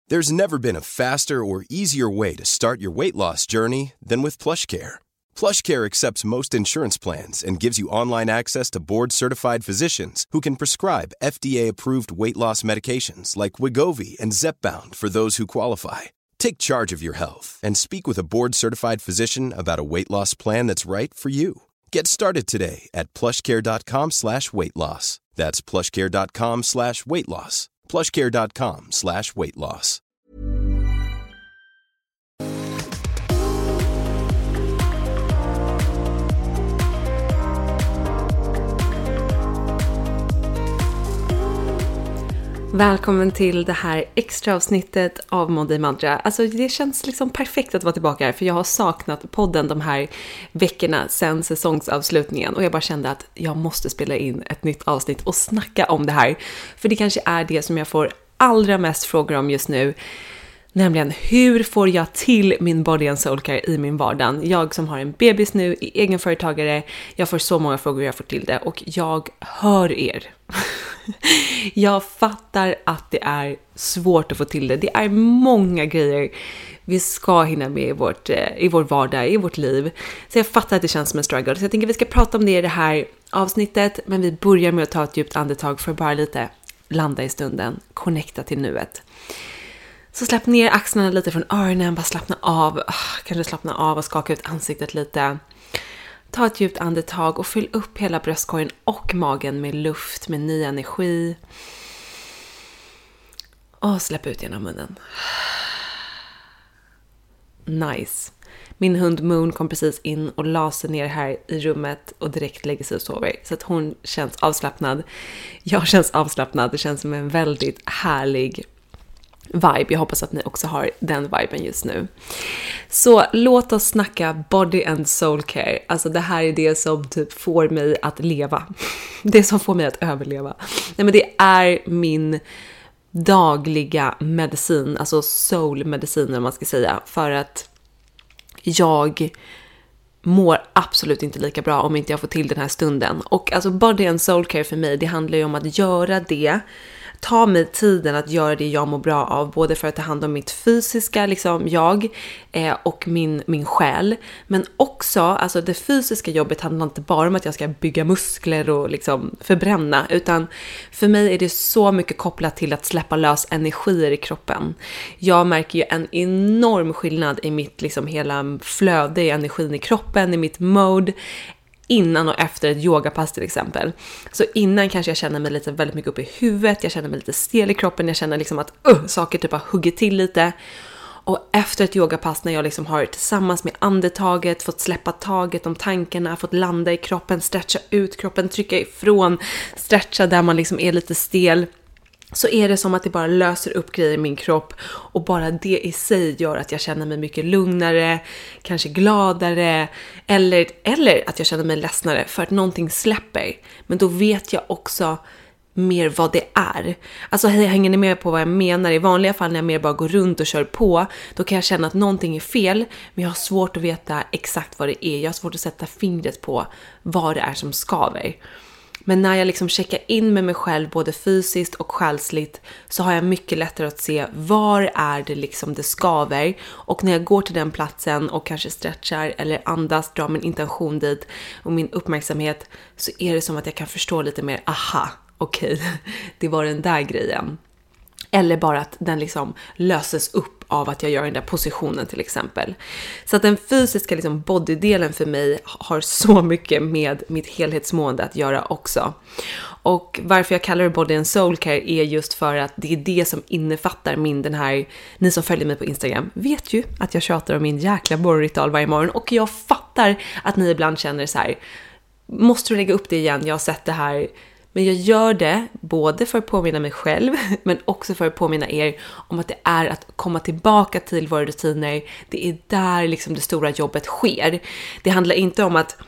There's never been a faster or easier way to start your weight loss journey than with PlushCare. PlushCare accepts most insurance plans and gives you online access to board-certified physicians who can prescribe FDA-approved weight loss medications like Wegovy and Zepbound for those who qualify. Take charge of your health and speak with a board-certified physician about a weight loss plan that's right for you. Get started today at plushcare.com/weightloss. That's plushcare.com/weightloss. plushcare.com/weightloss. Välkommen till det här extra avsnittet av Monday Mantra. Alltså det känns liksom perfekt att vara tillbaka här, för jag har saknat podden de här veckorna sedan säsongsavslutningen, och jag bara kände att jag måste spela in ett nytt avsnitt och snacka om det här, för det kanske är det som jag får allra mest frågor om just nu. Nämligen, hur får jag till min body and soul care i min vardag? Jag som har en bebis nu, är egenföretagare, jag får så många frågor hur jag får till det, och jag hör er. Jag fattar att det är svårt att få till det. Det är många grejer vi ska hinna med i vår vardag, i vårt liv. Så jag fattar att det känns som en struggle. Så jag tänker att vi ska prata om det i det här avsnittet, men vi börjar med att ta ett djupt andetag för bara lite landa i stunden, connecta till nuet. Så släpp ner axlarna lite från öronen, bara slappna av. Kanske slappna av och skaka ut ansiktet lite. Ta ett djupt andetag och fyll upp hela bröstkorgen och magen med luft, med ny energi. Och släpp ut genom munnen. Nice. Min hund Moon kom precis in och la sig ner här i rummet och direkt lägger sig och sover. Så att hon känns avslappnad. Jag känns avslappnad. Det känns som en väldigt härlig vibe. Jag hoppas att ni också har den viben just nu. Så låt oss snacka body and soul care. Alltså det här är det som typ får mig att leva. Det som får mig att överleva. Nej, men det är min dagliga medicin, alltså soul-medicin om man ska säga, för att jag mår absolut inte lika bra om inte jag får till den här stunden. Och alltså body and soul care för mig, det handlar ju om att göra det, ta mig tiden att göra det jag mår bra av, både för att ta hand om mitt fysiska liksom jag och min själ, men också alltså det fysiska jobbet handlar inte bara om att jag ska bygga muskler och liksom förbränna, utan för mig är det så mycket kopplat till att släppa lös energier i kroppen. Jag märker ju en enorm skillnad i mitt liksom hela flöde i energin i kroppen, i mitt mode, innan och efter ett yogapass till exempel. Så innan kanske jag känner mig lite väldigt mycket upp i huvudet, jag känner mig lite stel i kroppen, jag känner liksom att saker typ har huggit till lite. Och efter ett yogapass när jag liksom har tillsammans med andetaget fått släppa taget om tankarna, fått landa i kroppen, stretcha ut kroppen, trycka ifrån, stretcha där man liksom är lite stel, så är det som att det bara löser upp grejer i min kropp, och bara det i sig gör att jag känner mig mycket lugnare, kanske gladare, eller att jag känner mig ledsnare för att någonting släpper. Men då vet jag också mer vad det är. Alltså hänger ni med på vad jag menar? I vanliga fall när jag mer bara går runt och kör på, då kan jag känna att någonting är fel, men jag har svårt att veta exakt vad det är. Jag har svårt att sätta fingret på vad det är som skaver. Men när jag liksom checkar in med mig själv både fysiskt och själsligt, så har jag mycket lättare att se var är det liksom det skaver. Och när jag går till den platsen och kanske stretchar eller andas, drar min intention dit och min uppmärksamhet, så är det som att jag kan förstå lite mer, aha, okej, det var den där grejen. Eller bara att den liksom löses upp av att jag gör den där positionen till exempel. Så att den fysiska liksom bodydelen för mig har så mycket med mitt helhetsmående att göra också. Och varför jag kallar det body and soul care är just för att det är det som innefattar den här, ni som följer mig på Instagram vet ju att jag tjatar om min jäkla morgonritual varje morgon, och jag fattar att ni ibland känner så här, måste du lägga upp det igen, jag har sett det här. Men jag gör det både för att påminna mig själv, men också för att påminna er om att det är att komma tillbaka till våra rutiner. Det är där liksom det stora jobbet sker. Det handlar inte om att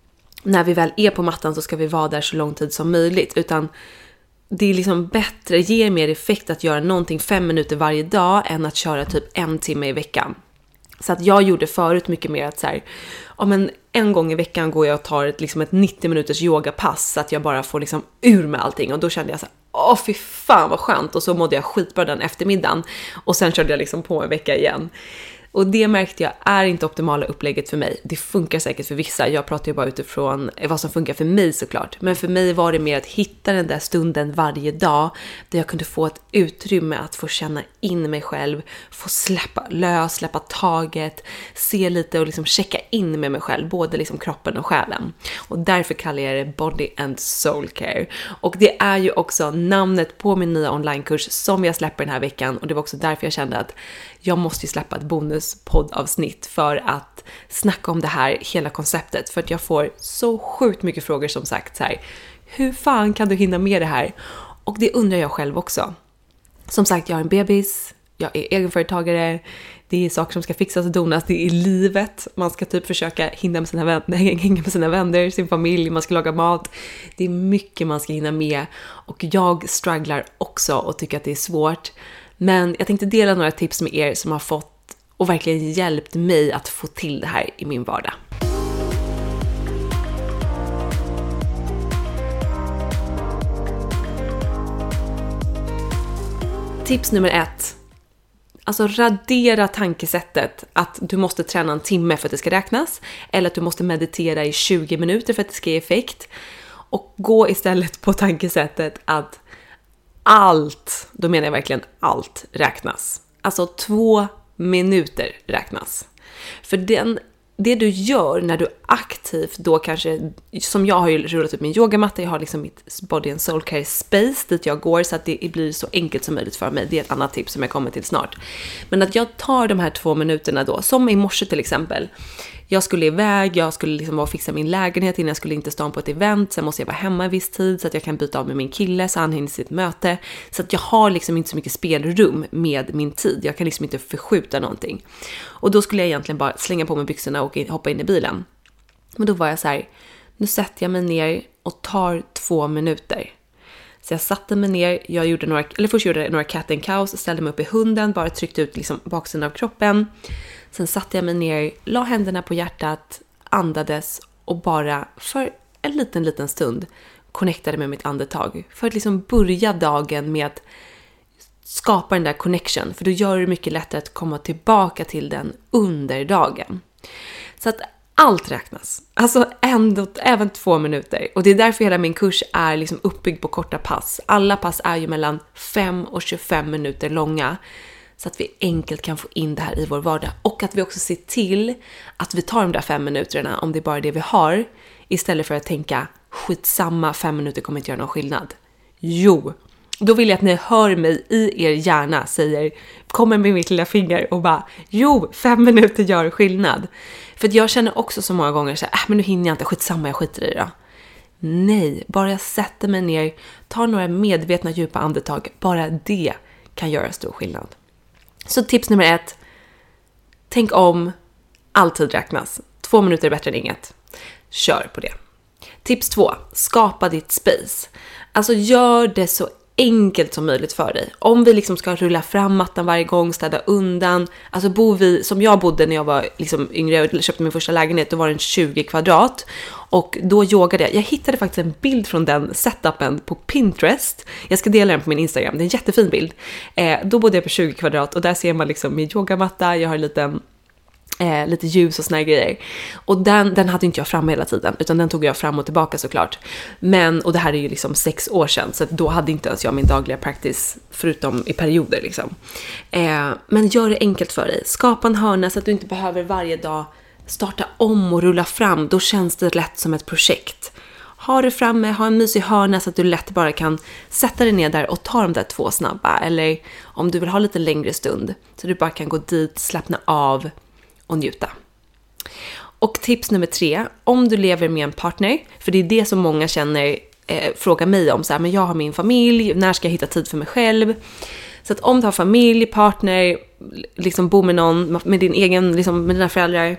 när vi väl är på mattan så ska vi vara där så lång tid som möjligt, utan det är liksom bättre, ger mer effekt att göra någonting 5 minuter varje dag än att köra typ 1 timme i veckan. Så att jag gjorde förut mycket mer att så här, men en gång i veckan går jag och tar ett 90 minuters yogapass så att jag bara får liksom ur med allting. Och då kände jag så här, fy fan vad skönt. Och så mådde jag skitbra den eftermiddagen. Och sen körde jag liksom på en vecka igen. Och det märkte jag är inte optimala upplägget för mig. Det funkar säkert för vissa. Jag pratar ju bara utifrån vad som funkar för mig såklart. Men för mig var det mer att hitta den där stunden varje dag. Där jag kunde få ett utrymme att få känna in mig själv. Få släppa taget. Se lite och liksom checka in med mig själv. Både liksom kroppen och själen. Och därför kallar jag det Body and Soul Care. Och det är ju också namnet på min nya onlinekurs som jag släpper den här veckan. Och det var också därför jag kände att jag måste ju släppa ett bonuspoddavsnitt för att snacka om det här, hela konceptet. För att jag får så sjukt mycket frågor som sagt så här. Hur fan kan du hinna med det här? Och det undrar jag själv också. Som sagt, jag har en bebis, jag är egenföretagare, det är saker som ska fixas och donas, det är livet. Man ska typ försöka hänga med sina vänner, sin familj, man ska laga mat. Det är mycket man ska hinna med och jag strugglar också och tycker att det är svårt. Men jag tänkte dela några tips med er som har fått och verkligen hjälpt mig att få till det här i min vardag. Tips nummer 1. Alltså radera tankesättet att du måste träna en timme för att det ska räknas. Eller att du måste meditera i 20 minuter för att det ska ge effekt. Och gå istället på tankesättet att allt, då menar jag verkligen allt, räknas. Alltså 2 minuter räknas. För det du gör när du aktivt då kanske, som jag har ju rullat upp min yogamatta, jag har liksom mitt Body and Soul Care Space dit jag går så att det blir så enkelt som möjligt för mig. Det är ett annat tips som jag kommer till snart. Men att jag tar de här 2 minuterna då, som i morse till exempel. Jag skulle iväg, jag skulle liksom vara och fixa min lägenhet innan jag skulle inte stå på ett event. Sen måste jag vara hemma en viss tid så att jag kan byta av med min kille så han hinner sitt möte. Så att jag har liksom inte så mycket spelrum med min tid. Jag kan liksom inte förskjuta någonting. Och då skulle jag egentligen bara slänga på mig byxorna och hoppa in i bilen. Men då var jag så här, nu sätter jag mig ner och tar 2 minuter. Så jag satte mig ner, först gjorde jag några cat and cows, ställde mig upp i hunden, bara tryckte ut liksom baksidan av kroppen. Sen satte jag mig ner, la händerna på hjärtat, andades och bara för en liten stund connectade med mitt andetag. För att liksom börja dagen med att skapa den där connection. För då gör det mycket lättare att komma tillbaka till den under dagen. Så att allt räknas. Alltså även 2 minuter. Och det är därför hela min kurs är liksom uppbyggd på korta pass. Alla pass är ju mellan 5 och 25 minuter långa. Så att vi enkelt kan få in det här i vår vardag. Och att vi också ser till att vi tar de där 5 minuterna om det är bara det vi har. Istället för att tänka, skitsamma, 5 minuter kommer inte göra någon skillnad. Jo, då vill jag att ni hör mig i er hjärna kommer med mitt lilla finger och bara, jo, 5 minuter gör skillnad. För att jag känner också så många gånger så här, men nu hinner jag inte, skitsamma, jag skiter i det då. Nej, bara jag sätter mig ner, tar några medvetna djupa andetag, bara det kan göra stor skillnad. Så tips nummer 1, tänk om, alltid räknas. 2 minuter är bättre än inget. Kör på det. Tips 2, skapa ditt space. Alltså gör det så enkelt som möjligt för dig. Om vi liksom ska rulla fram mattan varje gång, städa undan. Alltså bor vi, som jag bodde när jag var liksom yngre och köpte min första lägenhet, då var den 20 kvadrat. Och då yogade jag. Jag hittade faktiskt en bild från den setupen på Pinterest. Jag ska dela den på min Instagram. Det är en jättefin bild. Då bodde jag på 20 kvadrat och där ser man liksom min yogamatta. Jag har lite ljus och såna grejer. Och den hade inte jag fram hela tiden, utan den tog jag fram och tillbaka såklart. Och det här är ju liksom 6 år sedan, så då hade inte ens jag min dagliga practice förutom i perioder liksom. Men gör det enkelt för dig. Skapa en hörna så att du inte behöver varje dag starta om och rulla fram. Då känns det lätt som ett projekt. Ha det framme, ha en mysig hörna så att du lätt bara kan sätta dig ner där och ta de där 2 snabba. Eller om du vill ha lite längre stund så du bara kan gå dit, slappna av och njuta. Och tips nummer 3, om du lever med en partner, för det är det som många frågar mig om, så här, men jag har min familj, när ska jag hitta tid för mig själv? Så att om du har familj, partner, liksom bor med någon, med din egen, liksom med dina föräldrar,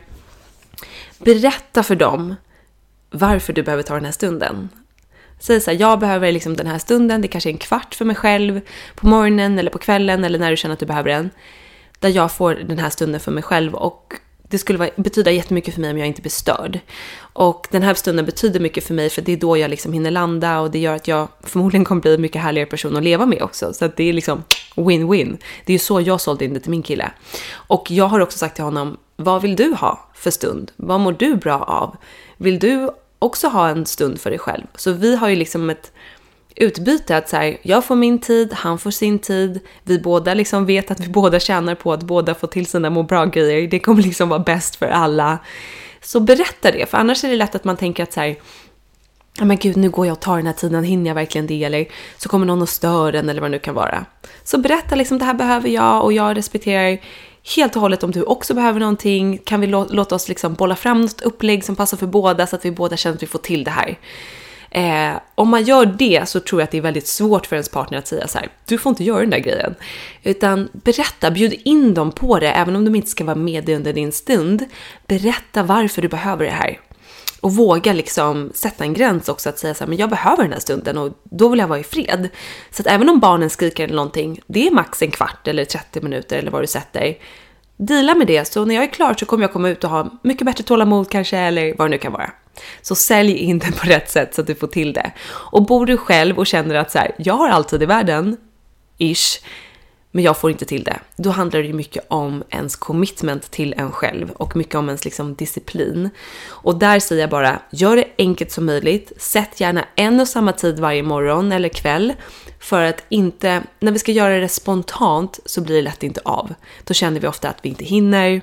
berätta för dem varför du behöver ta den här stunden. Säg så här, jag behöver liksom den här stunden, det kanske är en kvart för mig själv på morgonen eller på kvällen eller när du känner att du behöver den. Där jag får den här stunden för mig själv och det skulle betyda jättemycket för mig om jag inte blir störd. Och den här stunden betyder mycket för mig, för det är då jag liksom hinner landa, och det gör att jag förmodligen kommer bli en mycket härligare person att leva med också. Så att det är liksom win-win. Det är ju så jag sålde in det till min kille. Och jag har också sagt till honom, vad vill du ha för stund? Vad mår du bra av? Vill du också ha en stund för dig själv? Så vi har ju liksom ett utbyte, att så här, jag får min tid, han får sin tid, vi båda liksom vet att vi båda tjänar på att båda får till sina må bra grejer, det kommer liksom vara bäst för alla. Så berätta det, för annars är det lätt att man tänker att så här, ja men gud, nu går jag och tar den här tiden, hinner jag verkligen det, eller så kommer någon och stör den, eller vad det nu kan vara. Så berätta liksom, det här behöver jag, och jag respekterar helt och hållet om du också behöver någonting. Kan vi låta oss liksom bolla fram något upplägg som passar för båda, så att vi båda känner att vi får till det här. Om man gör det, så tror jag att det är väldigt svårt för ens partner att säga så här, du får inte göra den där grejen. Utan berätta, bjud in dem på det, även om de inte ska vara med under din stund. Berätta varför du behöver det här. Och våga liksom sätta en gräns också, att säga så här, men jag behöver den här stunden och då vill jag vara i fred. Så att även om barnen skriker eller någonting, det är max en kvart eller 30 minuter eller vad du sätter. Deala med det, så när jag är klar så kommer jag komma ut och ha mycket bättre tålamod kanske, eller vad det nu kan vara. Så sälj in det på rätt sätt så att du får till det. Och bor du själv och känner att så här, jag har alltid i världen, ish, men jag får inte till det. Då handlar det ju mycket om ens commitment till en själv och mycket om ens liksom disciplin. Och där säger jag bara, gör det enkelt som möjligt. Sätt gärna en och samma tid varje morgon eller kväll. För att inte, när vi ska göra det spontant så blir det lätt inte av. Då känner vi ofta att vi inte hinner.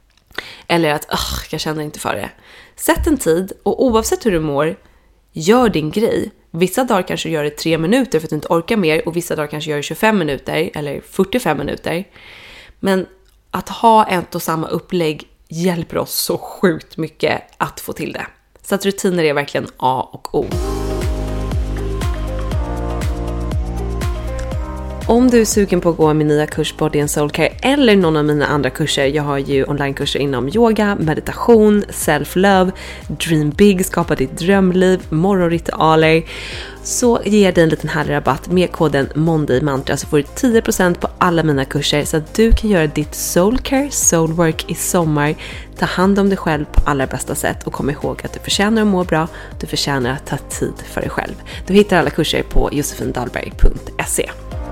Eller att, jag känner inte för det. Sätt en tid, och oavsett hur du mår, gör din grej. Vissa dagar kanske gör det 3 minuter för att du inte orkar mer, och vissa dagar kanske gör det 25 minuter eller 45 minuter. Men att ha ett och samma upplägg hjälper oss så sjukt mycket att få till det. Så att rutiner är verkligen A och O. Om du är sugen på att gå min nya kurs Body and Soul Care eller någon av mina andra kurser, jag har ju onlinekurser inom yoga, meditation, self-love, dream big, skapa ditt drömliv, morgonritualer, så ger jag dig en liten härlig rabatt med koden MONDAYMANTRA, så får du 10% på alla mina kurser, så att du kan göra ditt soul care, soul work i sommar. Ta hand om dig själv på allra bästa sätt, och kom ihåg att du förtjänar att må bra, du förtjänar att ta tid för dig själv. Du hittar alla kurser på josefindalberg.se.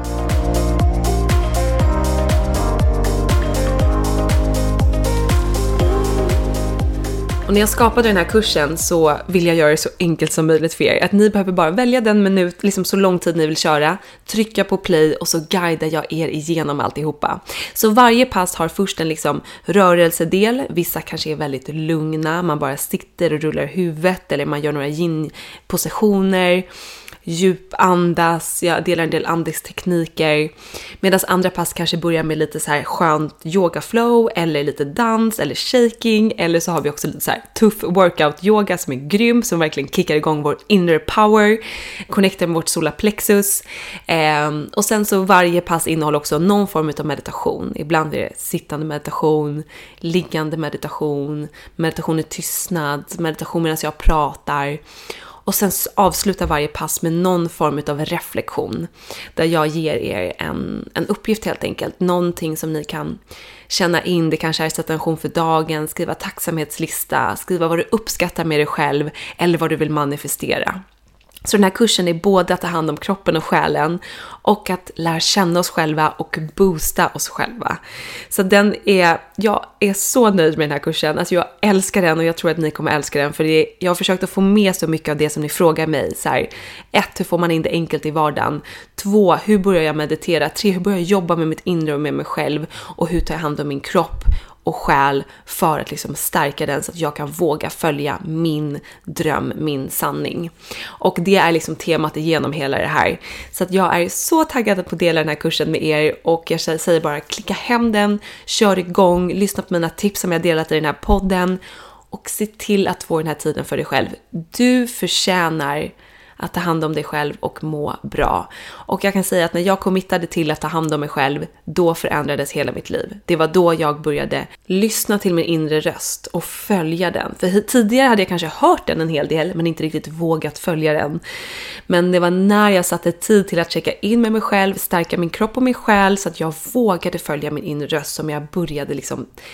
Och när jag skapade den här kursen så vill jag göra det så enkelt som möjligt för er. Att ni behöver bara välja den minut, liksom så lång tid ni vill köra, trycka på play, och så guidar jag er igenom alltihopa. Så varje pass har först en liksom rörelsedel. Vissa kanske är väldigt lugna, man bara sitter och rullar huvudet, eller man gör några yin-positioner. Djupandas, jag delar en del andningstekniker, medan andra pass kanske börjar med lite så här skönt yogaflow, eller lite dans eller shaking, eller så har vi också lite så här tuff workout yoga som är grym, som verkligen kickar igång vår inner power, connectar med vårt solarplexus, och sen så varje pass innehåller också någon form av meditation. Ibland är det sittande meditation, liggande meditation, meditation i tystnad, meditation medan jag pratar. Och sen avslutar varje pass med någon form av reflektion, där jag ger er en uppgift helt enkelt. Någonting som ni kan känna in. Det kanske är sätta en intention för dagen, skriva tacksamhetslista, skriva vad du uppskattar med dig själv eller vad du vill manifestera. Så den här kursen är både att ta hand om kroppen och själen, och att lära känna oss själva och boosta oss själva. Så jag är så nöjd med den här kursen. Alltså jag älskar den, och jag tror att ni kommer älska den. För jag har försökt att få med så mycket av det som ni frågar mig. Så här, 1. Hur får man in det enkelt i vardagen? 2. Hur börjar jag meditera? 3. Hur börjar jag jobba med mitt inre och med mig själv? Och hur tar jag hand om min kropp och själ för att liksom stärka den, så att jag kan våga följa min dröm, min sanning. Och det är liksom temat igenom hela det här. Så att jag är så taggad på att dela den här kursen med er, och jag säger bara klicka hem den, kör igång, lyssna på mina tips som jag delat i den här podden, och se till att få den här tiden för dig själv. Du förtjänar att ta hand om dig själv och må bra. Och jag kan säga att när jag committade till att ta hand om mig själv, då förändrades hela mitt liv. Det var då jag började lyssna till min inre röst och följa den. För tidigare hade jag kanske hört den en hel del, men inte riktigt vågat följa den. Men det var när jag satte tid till att checka in med mig själv, stärka min kropp och min själ, så att jag vågade följa min inre röst, som jag började liksom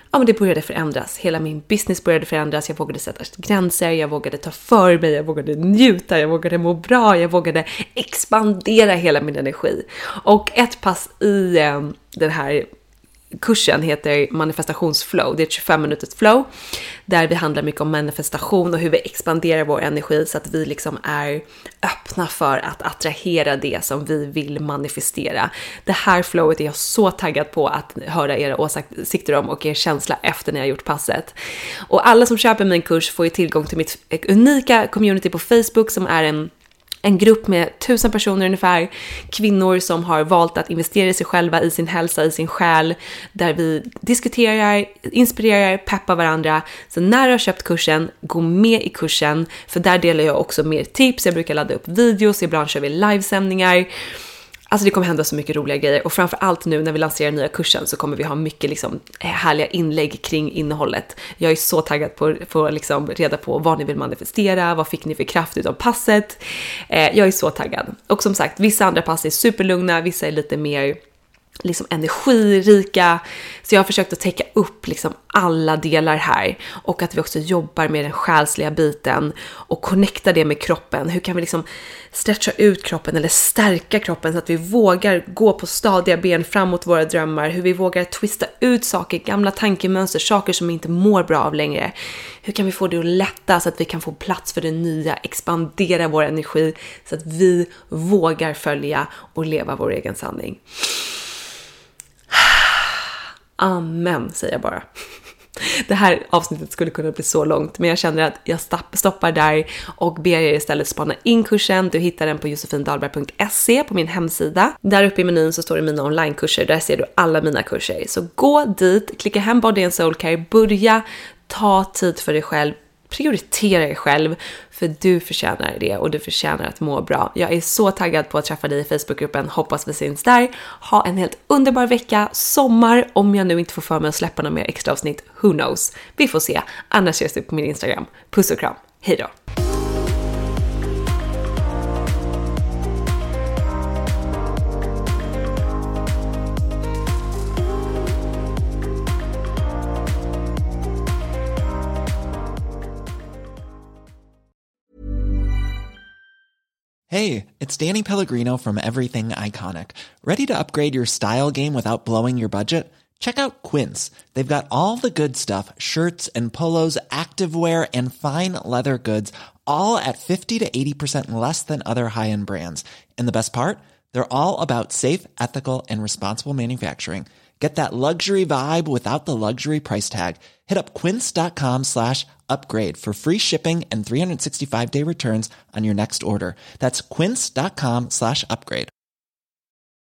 ja, men det började förändras. Hela min business började förändras. Jag vågade sätta gränser, jag vågade ta för mig, jag vågade njuta, jag vågade må bra, jag vågade expandera hela min energi. Och ett pass i den här kursen heter manifestationsflow. Det är ett 25 minuters flow där vi handlar mycket om manifestation och hur vi expanderar vår energi så att vi liksom är öppna för att attrahera det som vi vill manifestera. Det här flowet är jag så taggad på att höra era åsikter om och er känsla efter när jag gjort passet. Och alla som köper min kurs får ju tillgång till mitt unika community på Facebook som är en grupp med 1000 personer ungefär, kvinnor som har valt att investera i sig själva, i sin hälsa, i sin själ, där vi diskuterar, inspirerar, peppar varandra. Så när du har köpt kursen, gå med i kursen, för där delar jag också mer tips. Jag brukar ladda upp videos, ibland kör vi livesändningar. Alltså det kommer hända så mycket roliga grejer, och framförallt nu när vi lanserar nya kursen så kommer vi ha mycket liksom härliga inlägg kring innehållet. Jag är så taggad på liksom reda på vad ni vill manifestera, vad fick ni för kraft utav passet. Jag är så taggad. Och som sagt, vissa andra pass är superlugna, vissa är lite mer liksom energirika. Så jag har försökt att täcka upp liksom alla delar här, och att vi också jobbar med den själsliga biten och connecta det med kroppen. Hur kan vi liksom stretcha ut kroppen eller stärka kroppen så att vi vågar gå på stadiga ben framåt våra drömmar, hur vi vågar twista ut saker, gamla tankemönster, saker som inte mår bra av längre. Hur kan vi få det att lätta så att vi kan få plats för det nya, expandera vår energi så att vi vågar följa och leva vår egen sanning. Amen, säger jag bara. Det här avsnittet skulle kunna bli så långt, men jag känner att jag stoppar där och ber er istället spana in kursen. Du hittar den på josefindalberg.se på min hemsida. Där uppe i menyn så står det mina onlinekurser. Där ser du alla mina kurser. Så gå dit, klicka hem Body and Soul Care, börja ta tid för dig själv. Prioritera dig själv, för du förtjänar det och du förtjänar att må bra. Jag är så taggad på att träffa dig i Facebookgruppen. Hoppas vi syns där. Ha en helt underbar vecka, sommar, om jag nu inte får för mig att släppa några mer extra avsnitt. Who knows? Vi får se. Annars ses vi på min Instagram. Puss och kram. Hej då! Hey, it's Danny Pellegrino from Everything Iconic. Ready to upgrade your style game without blowing your budget? Check out Quince. They've got all the good stuff, shirts and polos, activewear, and fine leather goods, all at 50 to 80% less than other high-end brands. And the best part? They're all about safe, ethical, and responsible manufacturing. Get that luxury vibe without the luxury price tag. Hit up quince.com/upgrade for free shipping and 365-day returns on your next order. That's quince.com/upgrade.